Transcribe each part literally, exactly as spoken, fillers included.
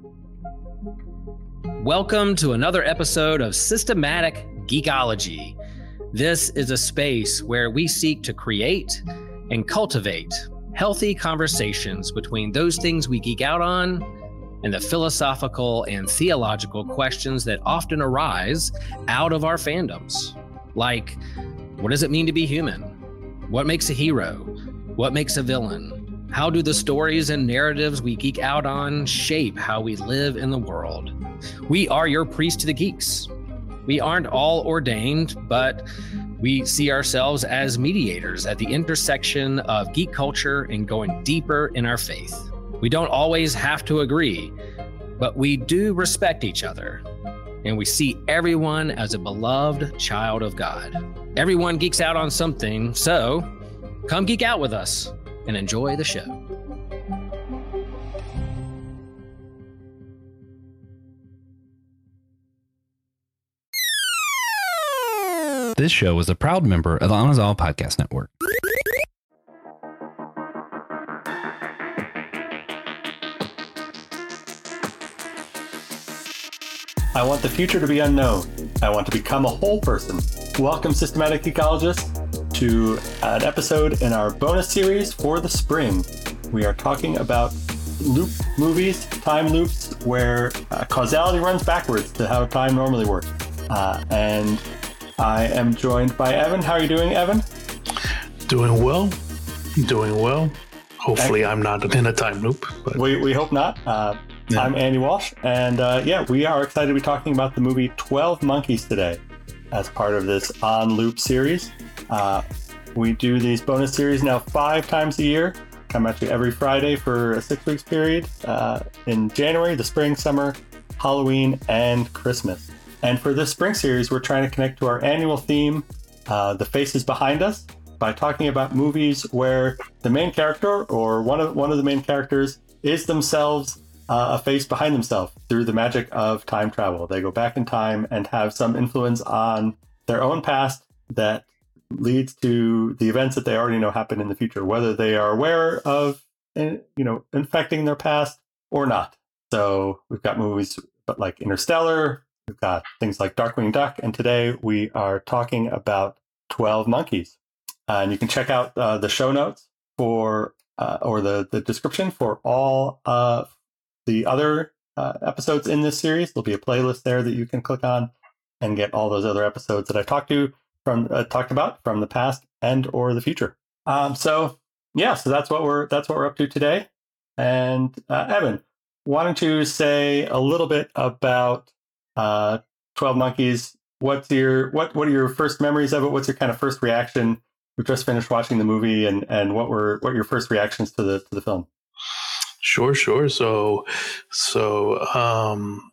Welcome to another episode of Systematic Geekology. This is a space where we seek to create and cultivate healthy conversations between those things we geek out on and the philosophical and theological questions that often arise out of our fandoms. Like, what does it mean to be human? What makes a hero? What makes a villain? How do the stories and narratives we geek out on shape how we live in the world? We are your priest to the geeks. We aren't all ordained, but we see ourselves as mediators at the intersection of geek culture and going deeper in our faith. We don't always have to agree, but we do respect each other, and we see everyone as a beloved child of God. Everyone geeks out on something, so come geek out with us and enjoy the show. This show is a proud member of the Anazal Podcast Network. I want the future to be unknown. I want to become a whole person. Welcome, Systematic Geekologists, to an episode in our bonus series for the spring. We are talking about loop movies, time loops, where uh, causality runs backwards to how time normally works. Uh, and I am joined by Evan. How are you doing, Evan? Doing well. Doing well. Hopefully I'm not in a time loop. But... We, we hope not. Uh, yeah. I'm Andy Walsh, and uh, yeah, we are excited to be talking about the movie twelve Monkeys today as part of this On Loop series. Uh, we do these bonus series now five times a year. Come at you every Friday for a six weeks period uh, in January, the spring, summer, Halloween, and Christmas. And for this spring series, we're trying to connect to our annual theme, uh, The Faces Behind Us, by talking about movies where the main character or one of one of the main characters is themselves uh, a face behind themselves through the magic of time travel. They go back in time and have some influence on their own past that leads to the events that they already know happen in the future, whether they are aware of, you know, infecting their past or not. So we've got movies but like Interstellar. We've got things like Darkwing Duck, and today we are talking about twelve Monkeys. Uh, and you can check out uh, the show notes for, uh, or the, the description for all of the other uh, episodes in this series. There'll be a playlist there that you can click on and get all those other episodes that I talked to from uh, talked about from the past and or the future. Um, so yeah, so that's what we're that's what we're up to today. And uh, Evan, why don't you say a little bit about Uh, twelve Monkeys? What's your what? What are your first memories of it? What's your kind of first reaction? We just finished watching the movie, and, and what were what were your first reactions to the to the film? Sure, sure. So, so um,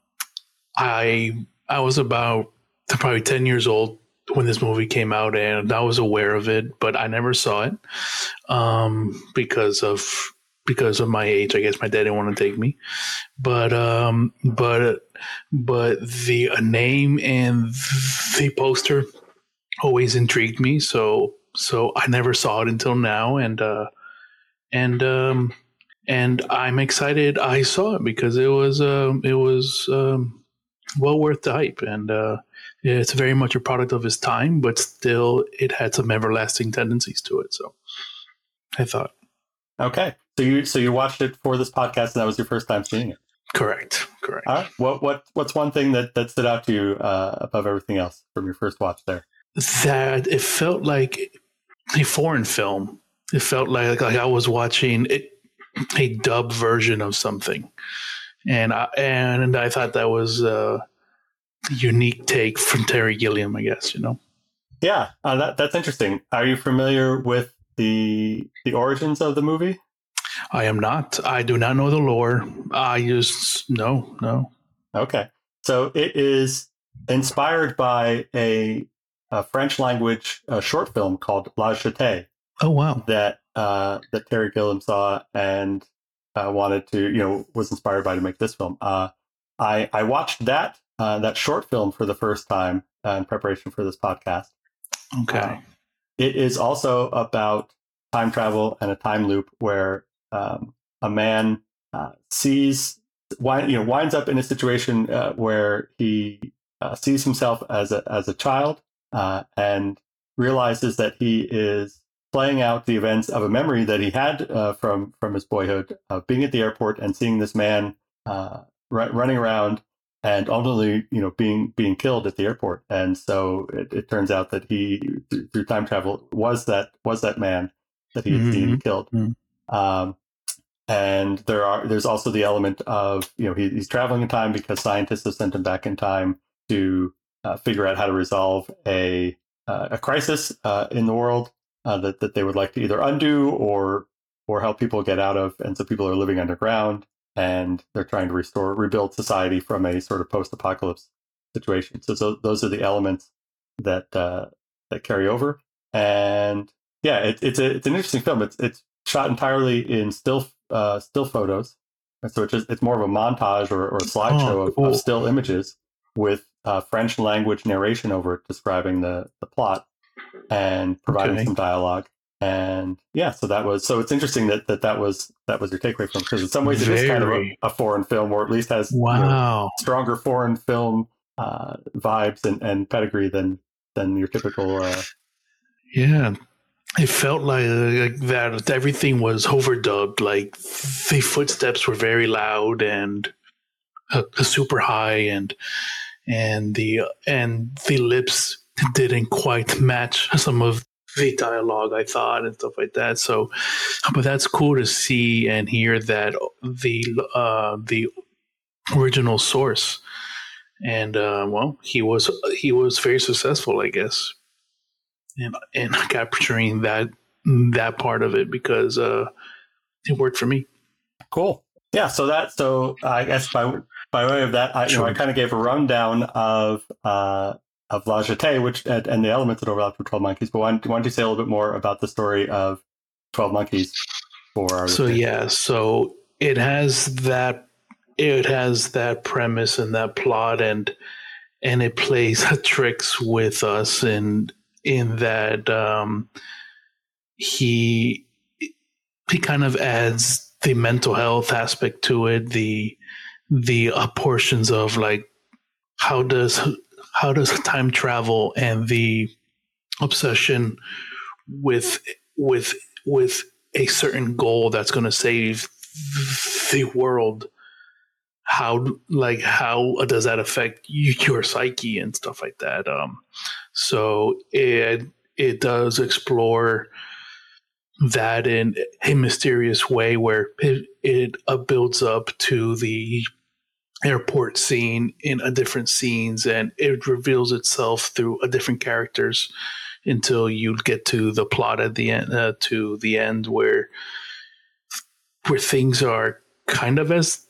I I was about probably ten years old when this movie came out, and I was aware of it, but I never saw it um, because of. Because of my age, I guess my dad didn't want to take me, but um, but but the uh, name and the poster always intrigued me. So so I never saw it until now, and uh, and um, and I'm excited I saw it because it was um, it was um, well worth the hype, and uh, it's very much a product of its time, but still it had some everlasting tendencies to it. So I thought. Okay. So you so you watched it for this podcast, and that was your first time seeing it. Correct. Correct. All right. What what what's one thing that, that stood out to you uh, above everything else from your first watch there? That it felt like a foreign film. It felt like like I was watching it, a dub version of something, and I and I thought that was a unique take from Terry Gilliam, I guess. You know. Yeah, uh, that that's interesting. Are you familiar with the the origins of the movie? I am not. I do not know the lore. I just no, no. Okay, so it is inspired by a, a French language uh, short film called La Jetée. Oh wow! That uh, that Terry Gilliam saw and uh, wanted to, you know, was inspired by to make this film. Uh, I I watched that uh, that short film for the first time uh, in preparation for this podcast. Okay. Uh, it is also about time travel and a time loop where um, a man uh, sees wind, you know, winds up in a situation uh, where he uh, sees himself as a as a child uh, and realizes that he is playing out the events of a memory that he had uh, from from his boyhood, of being at the airport and seeing this man uh, r- running around and ultimately, you know, being being killed at the airport. And so it, it turns out that he, th- through time travel, was that was that man that he had mm-hmm. seen and killed. Mm-hmm. Um, and there are there's also the element of, you know, he, he's traveling in time because scientists have sent him back in time to uh, figure out how to resolve a uh, a crisis uh, in the world uh, that that they would like to either undo or or help people get out of. And so people are living underground, and they're trying to restore, rebuild society from a sort of post-apocalypse situation. So, so those are the elements that uh, that carry over. And yeah, it, it's a it's an interesting film. It's it's shot entirely in still uh, still photos, and so it's just it's more of a montage or, or a slideshow oh, cool. of, of still images with uh, French language narration over it, describing the the plot and providing okay. some dialogue. And yeah, so that was so it's interesting that that, that was that was your takeaway from, because in some ways Very. it is kind of a, a foreign film, or at least has wow. you know, stronger foreign film uh, vibes and, and pedigree than than your typical. Uh, yeah, it felt like, like that everything was overdubbed. Like the footsteps were very loud and uh, super high, and and the and the lips didn't quite match some of the dialogue, I thought, and stuff like that. So, but that's cool to see and hear that the uh, the original source, and uh, well, he was he was very successful, I guess, in in capturing that that part of it, because uh, it worked for me. Cool. Yeah. So that so I guess by by way of that, I, sure. you know, I kind of gave a rundown of. Uh, of La Jetée, which and, and the elements that overlap with twelve Monkeys. But why, why don't you say a little bit more about the story of twelve Monkeys for our So listeners? Yeah, so it has that it has that premise and that plot, and and it plays tricks with us in in that um, he he kind of adds the mental health aspect to it, the the uh, portions of like how does How does time travel and the obsession with with with a certain goal that's going to save the world, how like how does that affect your psyche and stuff like that? Um, so it it does explore that in a mysterious way, where it it uh, builds up to the airport scene in a different scenes, and it reveals itself through a different characters until you get to the plot at the end, uh, to the end where where things are kind of as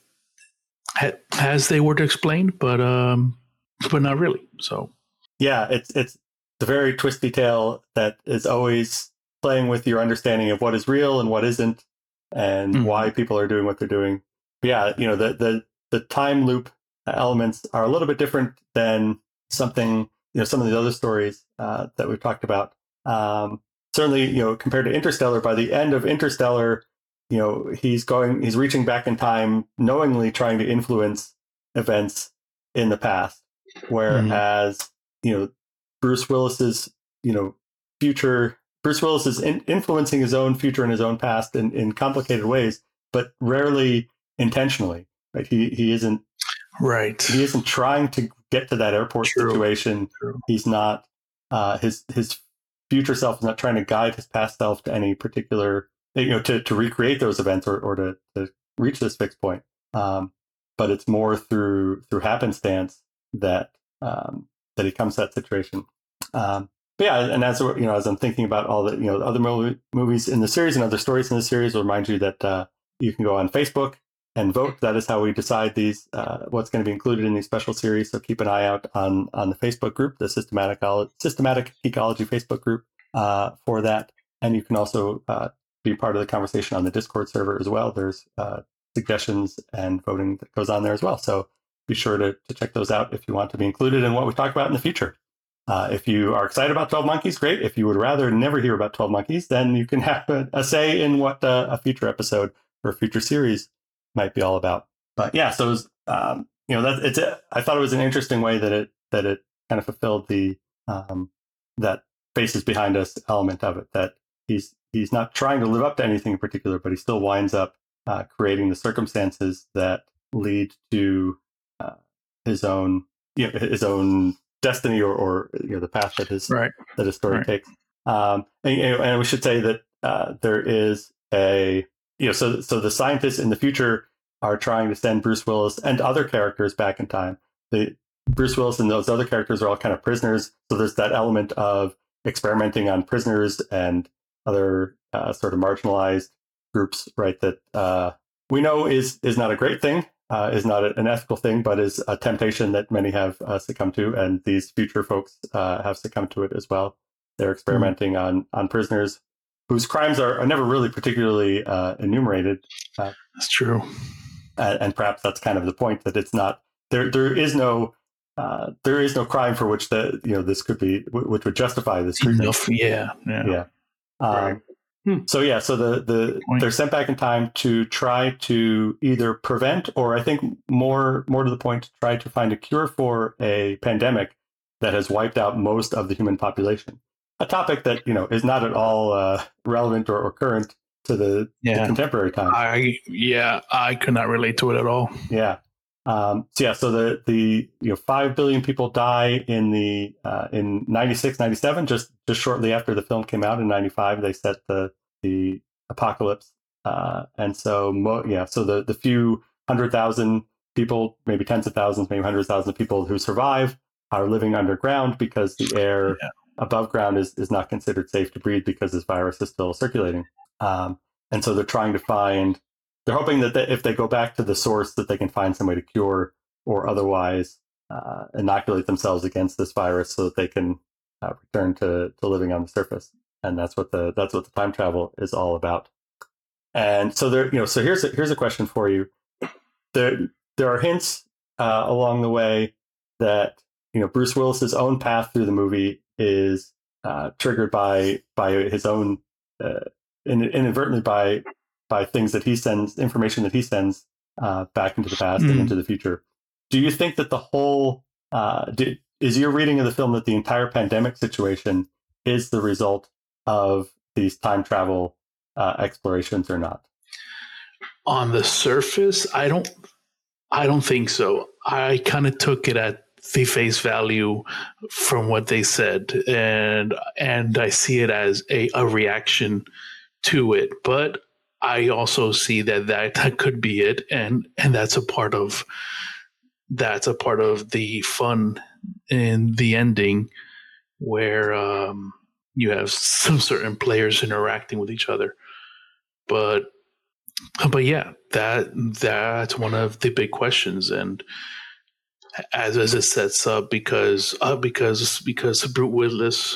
as they were explained, but um, but not really. So yeah, it's it's a very twisty tale that is always playing with your understanding of what is real and what isn't, and mm-hmm. why people are doing what they're doing. But yeah, you know the the. The time loop elements are a little bit different than something, you know, some of the other stories uh, that we've talked about. Um, certainly, you know, compared to Interstellar, by the end of Interstellar, you know, he's going, he's reaching back in time, knowingly trying to influence events in the past. Whereas, mm-hmm. you know, Bruce Willis's, you know, future, Bruce Willis is in, influencing his own future and his own past in, in complicated ways, but rarely intentionally. Right, he he isn't right. He isn't trying to get to that airport True. situation. True. He's not. Uh, his his future self is not trying to guide his past self to any particular, you know, to, to recreate those events or, or to, to reach this fixed point. Um, but it's more through through happenstance that um, that he comes to that situation. Um, but yeah, and as you know, as I'm thinking about all the you know other movie, movies in the series and other stories in the series, I'll remind you that uh, you can go on Facebook and vote. That is how we decide these, uh, what's going to be included in these special series. So keep an eye out on, on the Facebook group, the Systematic Systematic Geekology Facebook group uh, for that. And you can also uh, be part of the conversation on the Discord server as well. There's uh, suggestions and voting that goes on there as well. So be sure to, to check those out if you want to be included in what we talk about in the future. Uh, if you are excited about twelve Monkeys, great. If you would rather never hear about twelve Monkeys, then you can have a, a say in what uh, a future episode or a future series might be all about. but yeah, so it was, um, you know, that it's. A, I thought it was an interesting way that it that it kind of fulfilled the um, that faces behind us element of it. That he's he's not trying to live up to anything in particular, but he still winds up uh, creating the circumstances that lead to uh, his own you know, his own destiny or, or you know the path that his right. that his story right. takes. Um, and, you know, and we should say that uh, there is a you know so so the scientists in the future are trying to send Bruce Willis and other characters back in time. The Bruce Willis and those other characters are all kind of prisoners. So there's that element of experimenting on prisoners and other uh, sort of marginalized groups, right? That uh, we know is is not a great thing, uh, is not an ethical thing, but is a temptation that many have uh, succumbed to, and these future folks uh, have succumbed to it as well. They're experimenting mm-hmm. on on prisoners whose crimes are, are never really particularly uh, enumerated. Uh, That's true. And, and perhaps that's kind of the point, that it's not there. There is no uh, there is no crime for which the you know this could be which would justify this treatment. Enough, yeah, yeah. yeah. Um, right. hmm. So yeah, so the the they're sent back in time to try to either prevent, or I think more more to the point, to try to find a cure for a pandemic that has wiped out most of the human population. A topic that you know is not at all uh, relevant or, or current to the, yeah. the contemporary time. I yeah, I could not relate to it at all. Yeah. Um, so yeah, so the the you know five billion people die in the uh, in ninety-six, ninety-seven, just just shortly after the film came out in ninety-five. They set the the apocalypse, uh, and so mo- yeah, so the the few hundred thousand people, maybe tens of thousands, maybe hundreds of thousands of people who survive are living underground because the air yeah. above ground is is not considered safe to breathe because this virus is still circulating. Um, and so they're trying to find, they're hoping that they, if they go back to the source, that they can find some way to cure or otherwise uh, inoculate themselves against this virus so that they can uh, return to, to living on the surface. And that's what the that's what the time travel is all about. And so there, you know, so here's a, here's a question for you. There there are hints uh, along the way that you know Bruce Willis's own path through the movie is uh, triggered by by his own. Uh, inadvertently by by things that he sends, information that he sends uh, back into the past mm. and into the future. Do you think that the whole uh, do, is your reading of the film that the entire pandemic situation is the result of these time travel uh, explorations or not? On the surface, I don't. I don't think so. I kind of took it at the face value from what they said, and and I see it as a, a reaction to it, but I also see that, that that could be it, and and that's a part of that's a part of the fun in the ending, where um, you have some certain players interacting with each other. But but yeah, that that's one of the big questions, and as as it sets up, because uh, because because Bruce Willis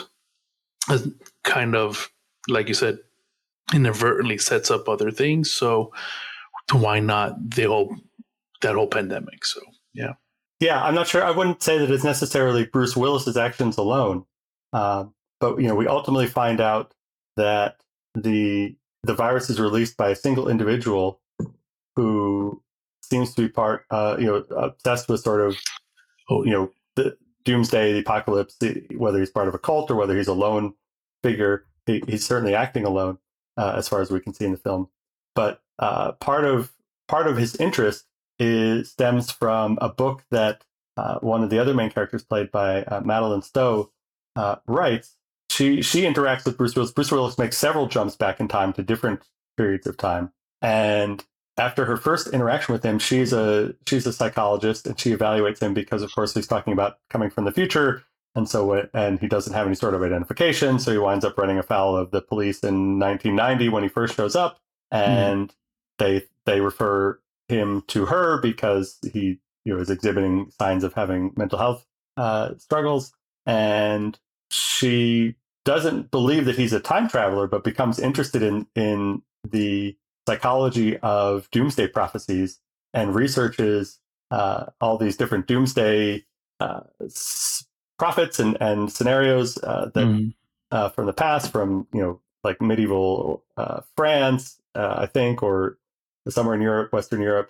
kind of, like you said, inadvertently sets up other things, so why not the whole that whole pandemic? So yeah yeah I'm not sure. I wouldn't say that it's necessarily Bruce Willis's actions alone, uh, but you know we ultimately find out that the the virus is released by a single individual who seems to be part uh, you know obsessed with sort of oh you know the doomsday, the apocalypse, the, whether he's part of a cult or whether he's a lone figure. He, he's certainly acting alone. Uh, as far as we can see in the film, but uh, part of part of his interest is stems from a book that uh, one of the other main characters, played by uh, Madeline Stowe, uh, writes. She she interacts with Bruce Willis. Bruce Willis makes several jumps back in time to different periods of time, and after her first interaction with him, she's a she's a psychologist, and she evaluates him because, of course, he's talking about coming from the future. And so, and he doesn't have any sort of identification, so he winds up running afoul of the police in nineteen ninety when he first shows up, and mm. they they refer him to her because he you know is exhibiting signs of having mental health uh, struggles, and she doesn't believe that he's a time traveler, but becomes interested in in the psychology of doomsday prophecies and researches uh, all these different doomsday Uh, prophets and, and scenarios uh, that mm. uh, from the past, from you know like medieval uh, France, uh, I think, or somewhere in Europe, Western Europe,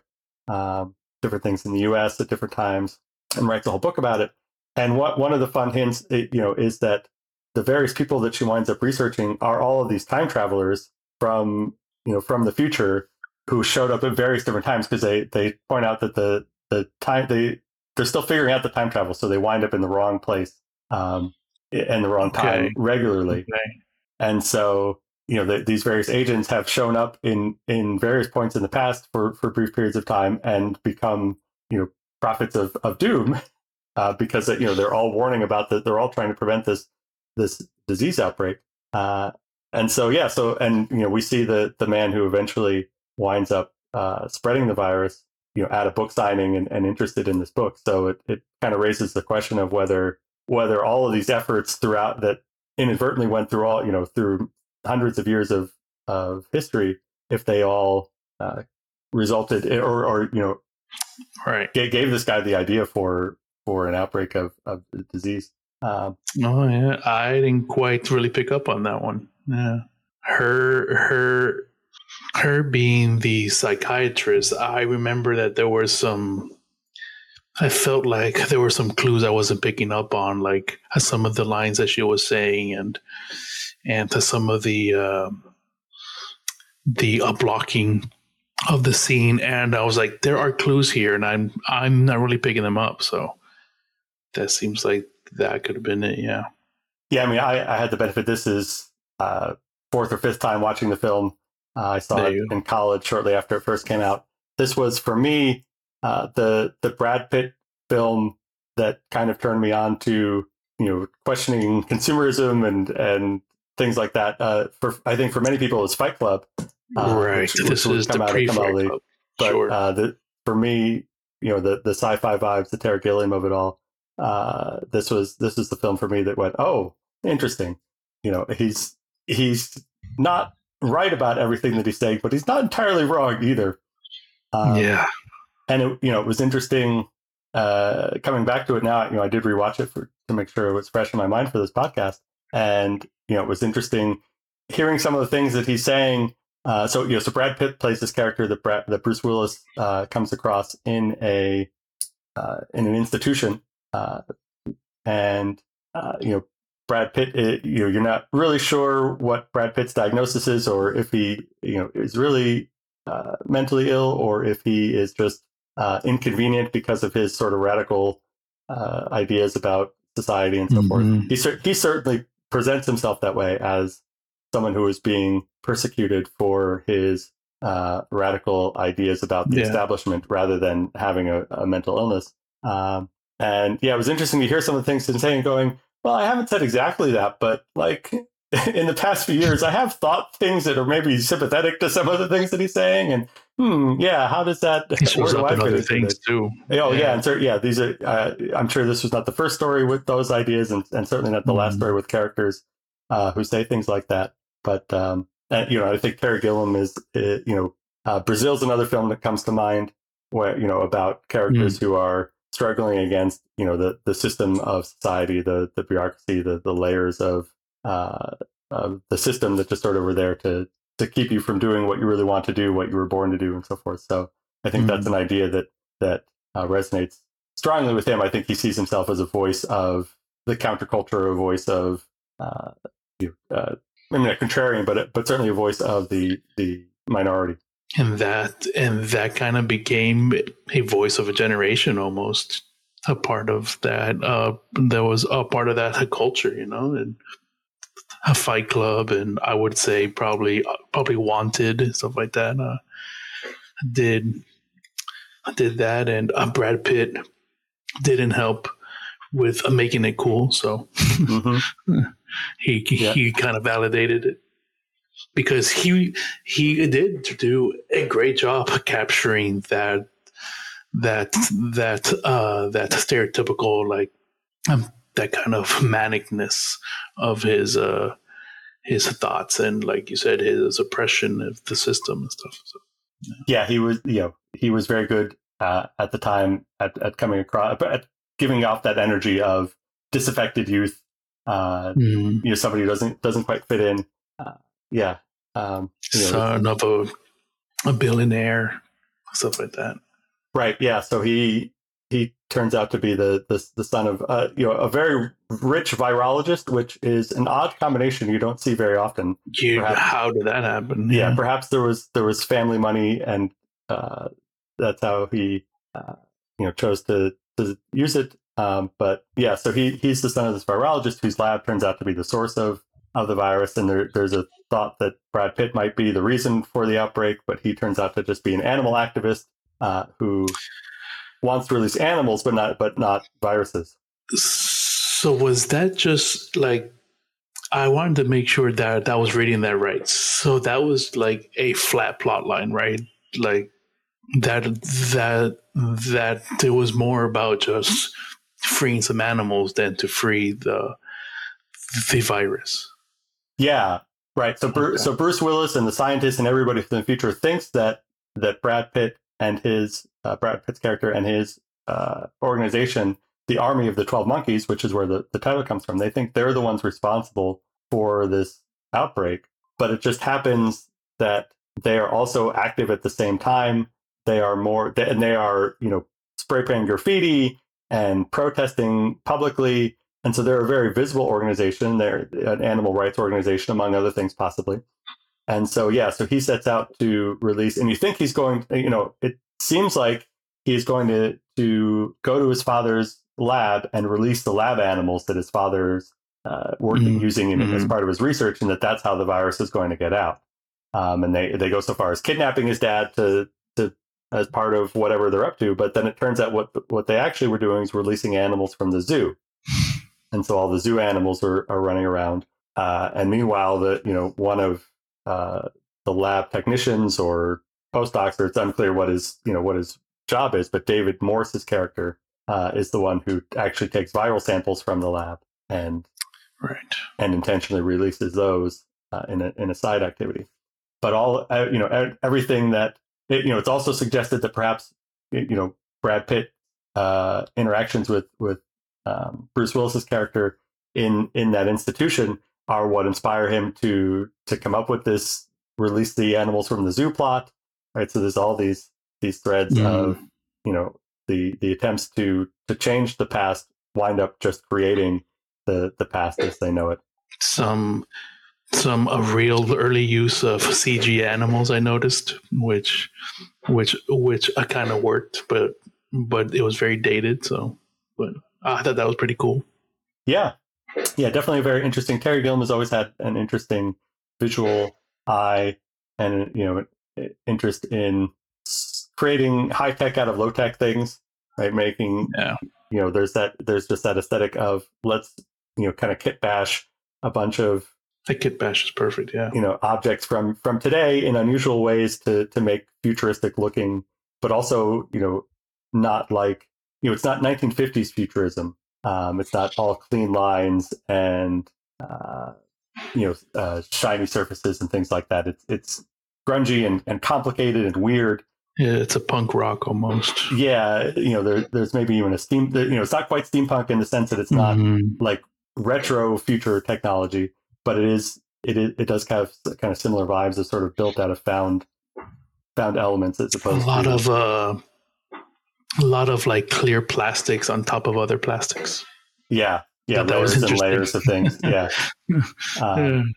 um, different things in the U S at different times, and writes a whole book about it. And what one of the fun hints, you know, is that the various people that she winds up researching are all of these time travelers from, you know, from the future who showed up at various different times, because they, they point out that the, the time they, they're still figuring out the time travel. So they wind up in the wrong place um, and the wrong time Okay. regularly. Okay. And so, you know, the, these various agents have shown up in, in various points in the past for, for brief periods of time and become, you know, prophets of, of doom uh, because, you know, they're all warning about that. They're all trying to prevent this, this disease outbreak. Uh, and so, yeah, so, and, you know, we see the, the man who eventually winds up uh, spreading the virus, you know, at a book signing and, and interested in this book. So it, it kind of raises the question of whether, whether all of these efforts throughout that inadvertently went through all, you know, through hundreds of years of, of history, if they all uh, resulted or, or, you know, Right. gave, gave this guy the idea for, for an outbreak of, of the disease. Um, Oh yeah, I didn't quite really pick up on that one. Yeah, her her her being the psychiatrist, I remember that there were some. I felt like there were some clues I wasn't picking up on, like some of the lines that she was saying, and and to some of the uh, the uh, blocking of the scene. And I was like, there are clues here, and I'm I'm not really picking them up. So that seems like that could have been it. Yeah. Yeah, I mean, I, I had the benefit. This is uh, fourth or fifth time watching the film. Uh, I saw There it you go. in college shortly after it first came out. This was, for me, uh, the the Brad Pitt film that kind of turned me on to, you know, questioning consumerism and and things like that. Uh, for I think for many people, it's Fight Club. Uh, Right. which- This which would is come the out of pre-Fight Kamali. Club. But Sure. uh, the, for me, you know, the the sci-fi vibes, the Terry Gilliam of it all. Uh, this was this is the film for me that went, oh, interesting. You know, he's he's not right about everything that he's saying, but he's not entirely wrong either. Um, yeah. and it, you know, it was interesting uh, coming back to it now. You know, I did rewatch it for to make sure it was fresh in my mind for this podcast, and you know, it was interesting hearing some of the things that he's saying. Uh, so you know, so Brad Pitt plays this character that Brad, that Bruce Willis uh, comes across in a uh, in an institution. Uh, and, uh, you know, Brad Pitt, it, you know, you're not really sure what Brad Pitt's diagnosis is, or if he, you know, is really uh, mentally ill, or if he is just uh, inconvenient because of his sort of radical uh, ideas about society and so Mhm. forth. He, cer- he certainly presents himself that way as someone who is being persecuted for his uh, radical ideas about the Yeah. establishment rather than having a, a mental illness. Um, And yeah, it was interesting to hear some of the things he's saying, going, well, I haven't said exactly that, but like in the past few years, I have thought things that are maybe sympathetic to some of the things that he's saying. And hmm, yeah, how does that, He shows where do up I in fit other into things this? too. Oh yeah, and so yeah, these are. Uh, I'm sure this was not the first story with those ideas, and, and certainly not the last Mhm. story with characters uh, who say things like that. But um, and, you know, I think Terry Gilliam is, uh, you know, uh, Brazil's another film that comes to mind, where you know about characters who are struggling against, you know, the, the system of society, the the bureaucracy, the the layers of uh, of the system that just sort of were there to to keep you from doing what you really want to do, what you were born to do, and so forth. So I think Mhm. that's an idea that that uh, resonates strongly with him. I think he sees himself as a voice of the counterculture, a voice of uh, you know, uh, I mean, a contrarian, but but certainly a voice of the the minority. And that and that kind of became a voice of a generation, almost a part of that. Uh, that was a part of that culture, you know, and a Fight Club, and I would say probably probably Wanted, stuff like that. Uh, did did that, and uh, Brad Pitt didn't help with uh, making it cool, so Mm-hmm. he Yeah. he kind of validated it. Because he he did do a great job capturing that that that uh, that stereotypical, like um, that kind of manicness of his uh, his thoughts, and like you said, his oppression of the system and stuff. So, Yeah, he was. You know, he was very good uh, at the time at, at coming across, at giving off that energy of disaffected youth. Uh, mm, you know, somebody who doesn't doesn't quite fit in. Uh, yeah, um, you know, son of a, a billionaire, stuff like that. Right. Yeah. So he he turns out to be the the, the son of uh, you know a very rich virologist, which is an odd combination you don't see very often. You, how did that happen? Yeah. yeah. Perhaps there was there was family money, and uh, that's how he uh, you know chose to to use it. Um, but yeah, so he he's the son of this virologist whose lab turns out to be the source of of the virus, and there, there's a thought that Brad Pitt might be the reason for the outbreak, but he turns out to just be an animal activist uh, who wants to release animals, but not but not viruses. So was that just like, I wanted to make sure that I was reading that right. So that was like a flat plot line, right? Like that that that it was more about just freeing some animals than to free the the virus. Yeah, right. So Bruce, okay. so Bruce Willis and the scientists and everybody from the future thinks that that Brad Pitt and his uh, Brad Pitt's character and his uh, organization, the Army of the twelve Monkeys, which is where the, the title comes from, they think they're the ones responsible for this outbreak. But it just happens that they are also active at the same time. They are more, and they are, you know, spray painting graffiti and protesting publicly. And so they're a very visible organization. They're an animal rights organization, among other things, possibly. And so, yeah, so he sets out to release, and you think he's going, you know, it seems like he's going to, to go to his father's lab and release the lab animals that his father's uh, working, mm-hmm. using in, mm-hmm. as part of his research, and that that's how the virus is going to get out. Um, and they, they go so far as kidnapping his dad to, to as part of whatever they're up to. But then it turns out what what they actually were doing is releasing animals from the zoo. And so all the zoo animals are, are running around. Uh, and meanwhile, the you know one of uh, the lab technicians or postdocs, or it's unclear what his you know what his job is, but David Morse's character uh, is the one who actually takes viral samples from the lab and right and intentionally releases those uh, in a in a side activity. But all uh, you know everything that it, you know it's also suggested that perhaps you know Brad Pitt uh, interactions with with Um, Bruce Willis's character in in that institution are what inspire him to to come up with this release the animals from the zoo plot, right? So there's all these these threads mm. of you know the the attempts to to change the past wind up just creating the the past as they know it. Some some a real early use of C G animals I noticed, which which which I kind of worked, but but it was very dated. So, but. I thought that was pretty cool. Yeah. Yeah, definitely very interesting. Terry Gilliam has always had an interesting visual eye and, you know, interest in creating high tech out of low tech things, right? Making, yeah. you know, there's that, there's just that aesthetic of let's, you know, kind of kit bash a bunch of, the kit bash is perfect. Yeah. You know, objects from, from today in unusual ways to, to make futuristic looking, but also, you know, not like, you know, it's not nineteen fifties futurism. Um, it's not all clean lines and uh, you know uh, shiny surfaces and things like that. It's it's grungy and, and complicated and weird. Yeah, it's a punk rock almost. Yeah, you know, there, there's maybe even a steam. You know, it's not quite steampunk in the sense that it's not mm-hmm. like retro future technology, but it is. It is, it does have kind of similar vibes. It's sort of built out of found found elements as opposed a lot to, of. Uh... A lot of like clear plastics on top of other plastics. Yeah, yeah, that layers and layers of things. Yeah, um,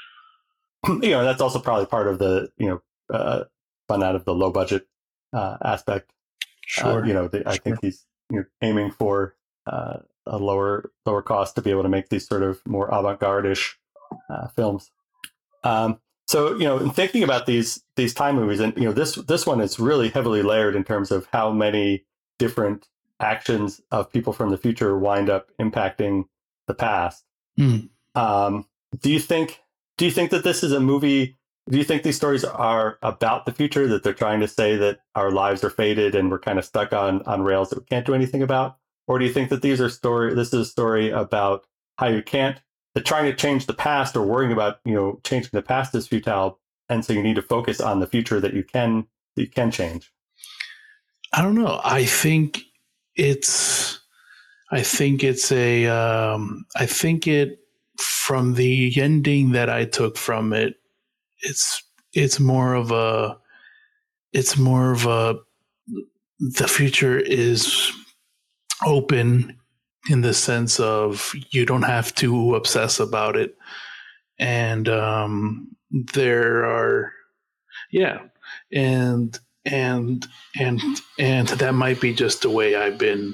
you know, that's also probably part of the you know uh, fun out of the low budget uh, aspect. Sure, uh, you know, the, I sure. think he's you know, aiming for uh, a lower lower cost to be able to make these sort of more avant-garde-ish uh, films. Um, so you know, in thinking about these these time movies, and you know, this this one is really heavily layered in terms of how many different actions of people from the future wind up impacting the past. Mm. Um, do you think? Do you think that this is a movie? Do you think these stories are about the future? That they're trying to say that our lives are faded and we're kind of stuck on on rails that we can't do anything about? Or do you think that these are story? This is a story about how you can't. That trying to change the past or worrying about you know changing the past is futile, and so you need to focus on the future that you can that you can change. I don't know. I think it's, I think it's a, um, I think it, from the ending that I took from it, it's, it's more of a, it's more of a, the future is open in the sense of you don't have to obsess about it. And um, there are, yeah, and and and and that might be just the way I've been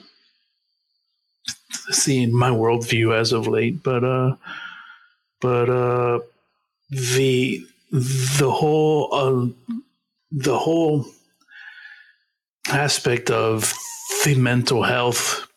seeing my worldview as of late. But uh, but uh, the the whole uh, the whole aspect of the mental health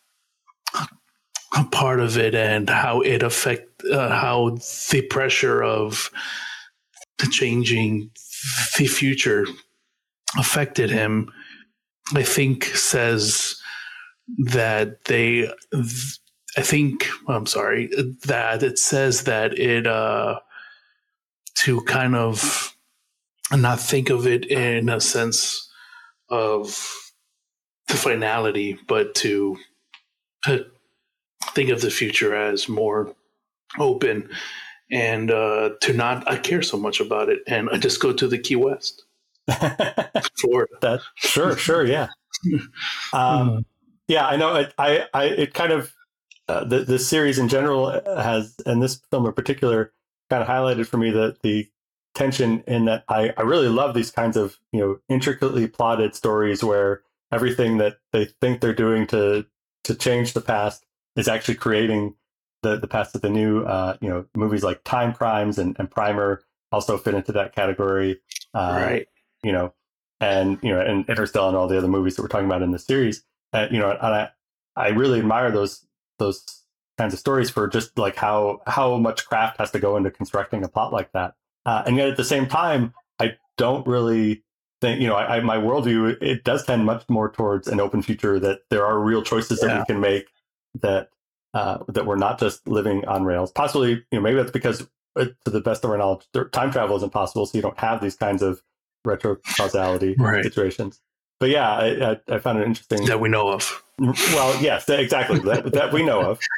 part of it and how it affect uh, how the pressure of the changing the future affected him, I think says that they I think I'm sorry that it says that it uh to kind of not think of it in a sense of the finality, but to uh, think of the future as more open and uh, to not I care so much about it. And I just go to the Key West. Florida. That, sure, sure, yeah. Um, yeah, I know. It, I, I, it kind of, uh, the, the series in general has, and this film in particular, kind of highlighted for me the, the tension in that I, I really love these kinds of, you know, intricately plotted stories where everything that they think they're doing to to change the past is actually creating the, the past. That the new, uh, you know, movies like Time Crimes and, and Primer also fit into that category. Uh, right. You know, and, you know, and Interstellar and all the other movies that we're talking about in the series. Uh, you know, and I, I really admire those those kinds of stories for just like how how much craft has to go into constructing a plot like that. Uh, and yet at the same time, I don't really think, you know, I, I, my worldview, it does tend much more towards an open future, that there are real choices yeah. that we can make, that uh, that we're not just living on rails. Possibly, you know, maybe that's because, uh, to the best of our knowledge, time travel is impossible, so you don't have these kinds of retro causality right. situations. But yeah, I, I, I found it interesting. That we know of. Well, yes, that, exactly. that, that we know of.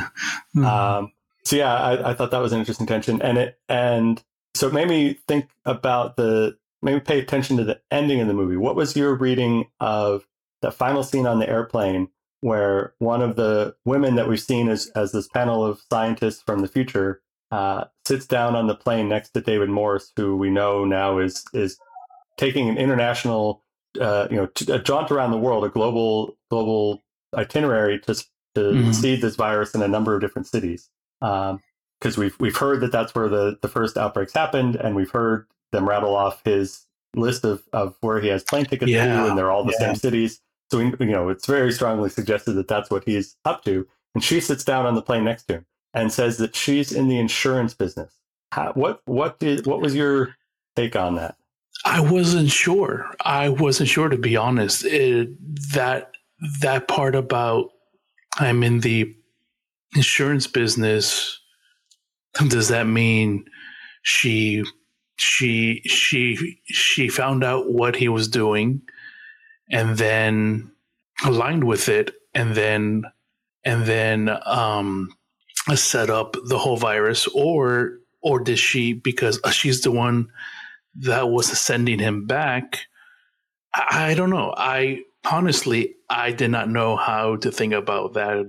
Um, so yeah, I, I thought that was an interesting tension. And it and so it made me think about the, maybe pay attention to the ending of the movie. What was your reading of the final scene on the airplane where one of the women that we've seen as, as this panel of scientists from the future uh, sits down on the plane next to David Morse, who we know now is is taking an international, uh, you know, t- a jaunt around the world, a global global itinerary to to mm-hmm. seed this virus in a number of different cities. Um, because we've we've heard that that's where the, the first outbreaks happened, and we've heard them rattle off his list of, of where he has plane tickets yeah. to, and they're all the yeah. same cities. So we, you know, it's very strongly suggested that that's what he's up to. And she sits down on the plane next to him and says that she's in the insurance business. How, what what did what was your take on that? I wasn't sure. I wasn't sure, to be honest. It, that that part about I'm in the insurance business. Does that mean she she she she found out what he was doing and then aligned with it and then and then um, set up the whole virus, or or did she, because she's the one that was sending him back? I, I don't know. I honestly I did not know how to think about that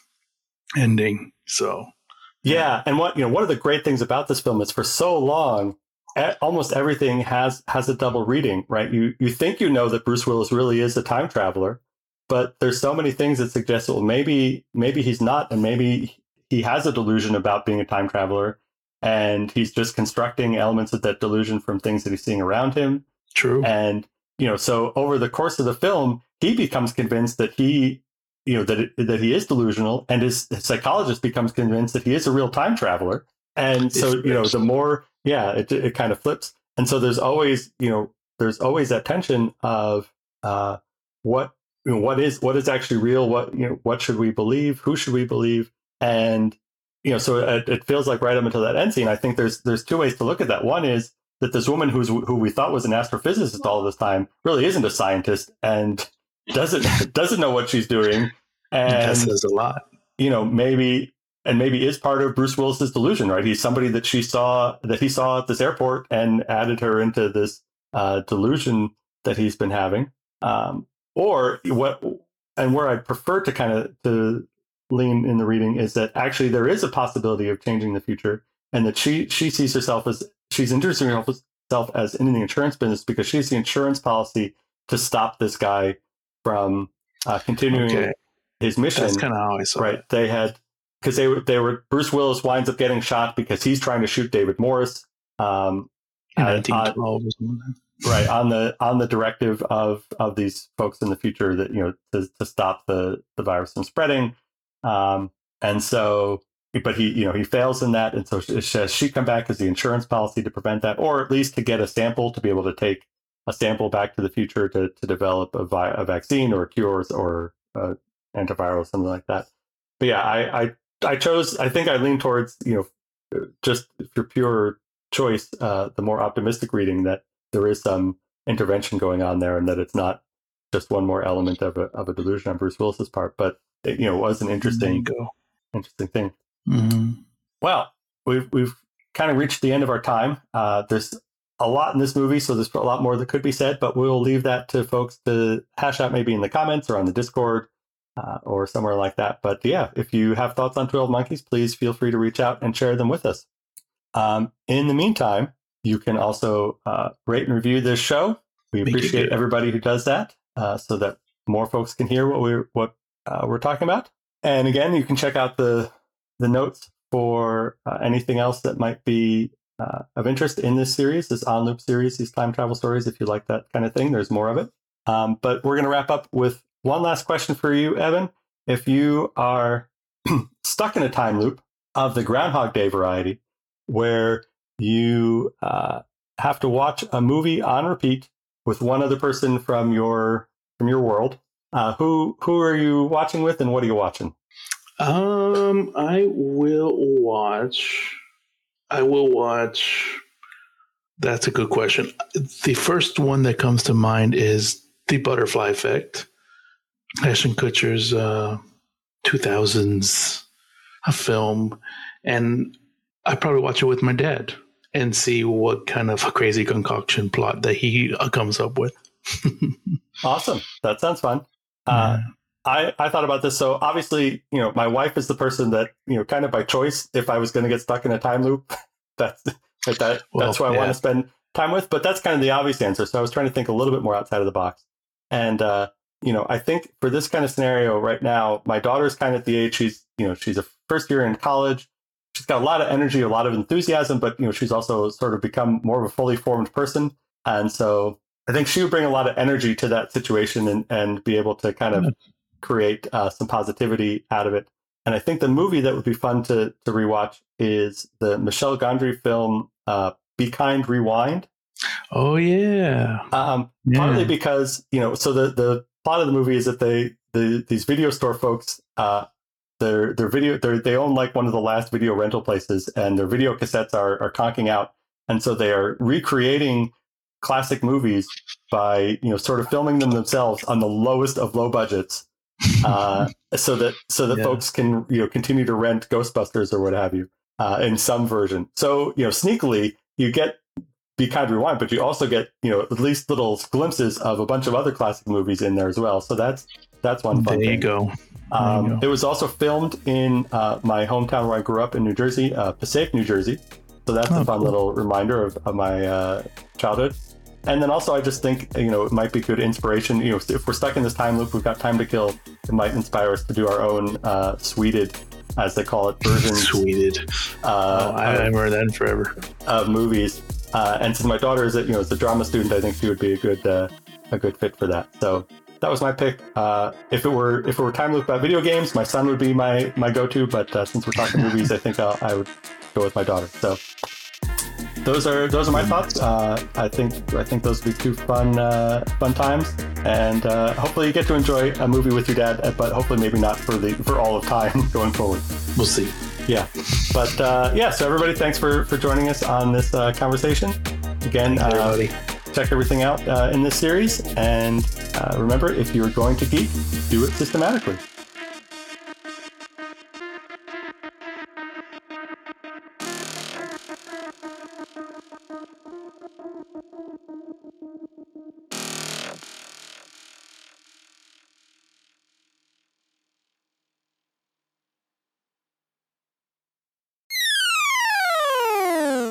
ending. So. Yeah, and what you know, one of the great things about this film is for so long, almost everything has has a double reading, right? You you think you know that Bruce Willis really is a time traveler, but there's so many things that suggest, well, maybe maybe he's not, and maybe he has a delusion about being a time traveler, and he's just constructing elements of that delusion from things that he's seeing around him. True. And you know, so over the course of the film, he becomes convinced that he. You know, that it, that he is delusional, and his, his psychologist becomes convinced that he is a real time traveler. And so, you know, the more, yeah, it it kind of flips. And so there's always, you know, there's always that tension of uh, what, you know, what is what is actually real? What, you know, what should we believe? Who should we believe? And, you know, so it, it feels like right up until that end scene, I think there's there's two ways to look at that. One is that this woman who's who we thought was an astrophysicist all this time really isn't a scientist, and doesn't doesn't know what she's doing, and that says a lot. You know, maybe and maybe is part of Bruce Willis's delusion, right? He's somebody that she saw that he saw at this airport and added her into this uh, delusion that he's been having. Um, or what, and where I prefer to kind of to lean in the reading is that actually there is a possibility of changing the future, and that she she sees herself as she's introducing herself as in the insurance business because she's the insurance policy to stop this guy from uh, continuing okay. his mission. That's kind of how I saw right. it. They had because they were they were Bruce Willis winds up getting shot because he's trying to shoot David Morris. Um, in nineteen twelve or something. Right on the on the directive of of these folks in the future that you know to, to stop the the virus from spreading, um, and so but he you know he fails in that, and so she, she come back as the insurance policy to prevent that, or at least to get a sample to be able to take a sample back to the future to to develop a, vi- a vaccine or cures or uh, antiviral something like that. But yeah, I, I I chose I think I lean towards you know just for pure choice uh, the more optimistic reading that there is some intervention going on there, and that it's not just one more element of a of a delusion on Bruce Willis's part, but it, you know, was an interesting, interesting thing. Mm-hmm. Well, we've we've kind of reached the end of our time. Uh, there's a lot in this movie, so there's a lot more that could be said, but we'll leave that to folks to hash out maybe in the comments or on the Discord uh, or somewhere like that. But yeah, if you have thoughts on twelve Monkeys, please feel free to reach out and share them with us. Um, in the meantime, you can also uh, rate and review this show. We Make appreciate everybody who does that, uh, so that more folks can hear what we're what uh, we're talking about. And again, you can check out the the notes for uh, anything else that might be uh, of interest in this series, this On Loop series, these time travel stories. If you like that kind of thing, there's more of it. Um, but we're going to wrap up with one last question for you, Evan. If you are stuck in a time loop of the Groundhog Day variety, where you uh, have to watch a movie on repeat with one other person from your from your world. Uh, who who are you watching with, and what are you watching? Um, I will watch. I will watch. That's a good question. The first one that comes to mind is The Butterfly Effect, Ashton Kutcher's uh, two thousands film, and I probably watch it with my dad and see what kind of a crazy concoction plot that he uh, comes up with. Awesome. That sounds fun. Uh, yeah. I, I thought about this. So obviously, you know, my wife is the person that, you know, kind of by choice, if I was going to get stuck in a time loop, that's that, that well, that's who I yeah. want to spend time with. But that's kind of the obvious answer. So I was trying to think a little bit more outside of the box. And, uh, you know, I think for this kind of scenario right now, my daughter's kind of at the age she's, you know, she's a first year in college. She's got a lot of energy, a lot of enthusiasm, but, you know, she's also sort of become more of a fully formed person. And so I think she would bring a lot of energy to that situation and, and be able to kind of create uh, some positivity out of it. And I think the movie that would be fun to to rewatch is the Michel Gondry film, uh, Be Kind, Rewind. Oh, yeah. Um, yeah. Partly because, you know, so the, the plot of the movie is that they, the these video store folks, uh, Their their video they they own like one of the last video rental places, and their video cassettes are are conking out, and so they are recreating classic movies by you know sort of filming them themselves on the lowest of low budgets, uh, so that so that yeah. folks can you know continue to rent Ghostbusters or what have you uh, in some version. So you know sneakily you get Be Kind, Rewind, but you also get you know at least little glimpses of a bunch of other classic movies in there as well. So that's that's one fun there thing. You go. Um, it was also filmed in uh, my hometown where I grew up in New Jersey, uh, Passaic, New Jersey. So that's oh, a fun cool. little reminder of, of my uh, childhood. And then also I just think, you know, it might be good inspiration. You know, if we're stuck in this time loop, we've got time to kill. It might inspire us to do our own uh, sweeted, as they call it, versions. Sweeted. Uh, oh, I haven't heard that in forever. Of movies. Uh, and since my daughter is, a, you know, is a drama student, I think she would be a good, uh, a good fit for that. So that was my pick. Uh, if it were if it were time loop about video games, my son would be my, my go-to. But uh, since we're talking movies, I think I'll, I would go with my daughter. So those are those are my thoughts. Uh, I think I think those would be two fun uh, fun times, and uh, hopefully you get to enjoy a movie with your dad. But hopefully maybe not for the for all of time going forward. We'll see. Yeah, but uh, yeah. So everybody, thanks for for joining us on this uh, conversation. Again, Thanks, everybody. Uh, check everything out uh, in this series, and uh, remember, if you're going to geek, do it systematically.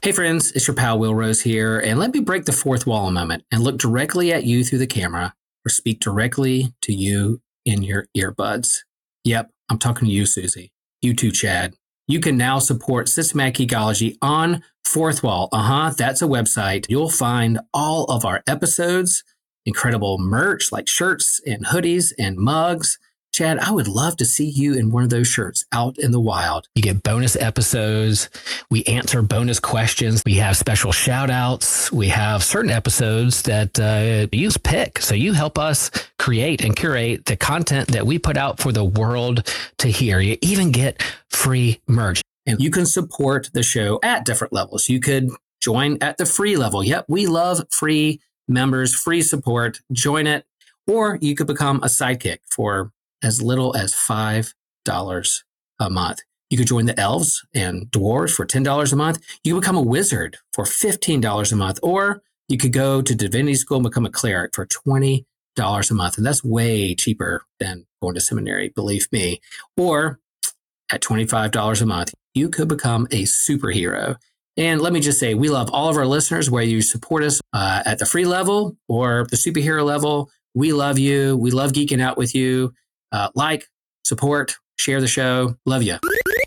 Hey friends, it's your pal Will Rose here, and let me break the fourth wall a moment and look directly at you through the camera or speak directly to you in your earbuds. Yep, I'm talking to you, Susie. You too, Chad. You can now support Systematic Geekology on Fourth Wall. Uh-huh, that's a website. You'll find all of our episodes, incredible merch like shirts and hoodies and mugs. Chad, I would love to see you in one of those shirts out in the wild. You get bonus episodes. We answer bonus questions. We have special shout outs. We have certain episodes that uh, you pick. So you help us create and curate the content that we put out for the world to hear. You even get free merch. And you can support the show at different levels. You could join at the free level. Yep, we love free members, free support. Join it. Or you could become a sidekick for as little as five dollars a month. You could join the elves and dwarves for ten dollars a month. You could become a wizard for fifteen dollars a month, or you could go to divinity school and become a cleric for twenty dollars a month. And that's way cheaper than going to seminary, believe me. Or at twenty-five dollars a month, you could become a superhero. And let me just say, we love all of our listeners, whether you support us uh, at the free level or the superhero level. We love you. We love geeking out with you. Uh, like, support, share the show. Love you.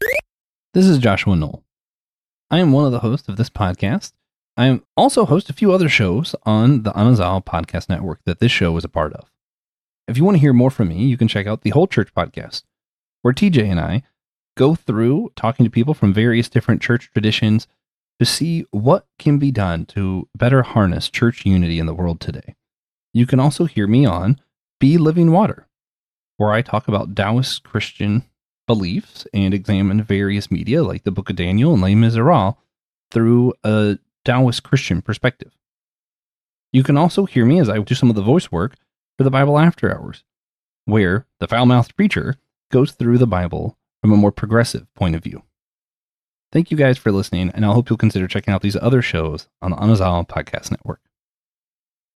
This is Joshua Knoll. I am one of the hosts of this podcast. I am also host a few other shows on the Anazal Podcast Network that this show is a part of. If you want to hear more from me, you can check out the Whole Church Podcast, where T J and I go through talking to people from various different church traditions to see what can be done to better harness church unity in the world today. You can also hear me on Be Living Water, where I talk about Taoist Christian beliefs and examine various media like the Book of Daniel and Les Miserables through a Taoist Christian perspective. You can also hear me as I do some of the voice work for the Bible After Hours, where the foul-mouthed preacher goes through the Bible from a more progressive point of view. Thank you guys for listening, and I hope you'll consider checking out these other shows on the Anazal Podcast Network.